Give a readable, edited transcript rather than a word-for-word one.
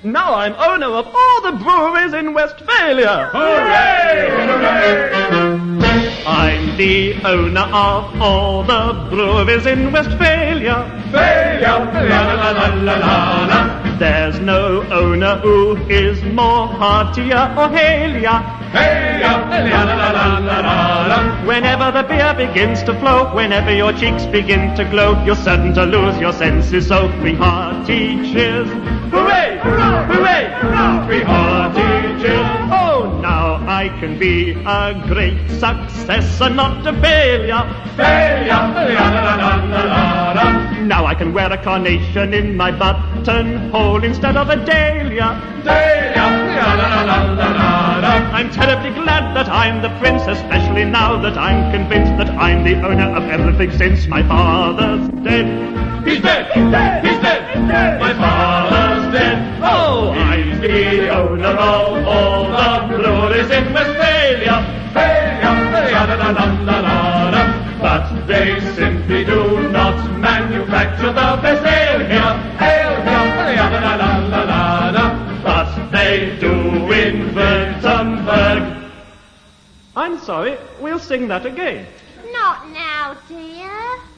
Now I'm owner of all the breweries in Westphalia. Hooray! Hooray! I'm the owner of all the breweries in Westphalia. Failure! La la la la la la. There's no owner who is more heartier or hailier. Failure! La la la la la la. Whenever the beer begins to flow, whenever your cheeks begin to glow, you're certain to lose your senses. So three hearty cheers. Hooray! Hurrah! Hooray! Hurrah! Three hearty cheers. Oh, now I can be a great success and not a failure. Failure! La la la la la la. Now I can wear a carnation in my buttonhole instead of a dahlia. Failure! La la la la la la. I'm terribly glad that I'm the prince, especially now that I'm convinced that I'm the owner of everything since my father's dead. He's dead! He's dead! He's dead! He's dead! My father's dead. Oh, I'm the owner of all the breweries in Westphalia. Failure! La la la la la la. But they simply do not manufacture the best ale here. Ale here! La la la la la la. But they do in Württemberg. I'm sorry, we'll sing that again. Not now, dear.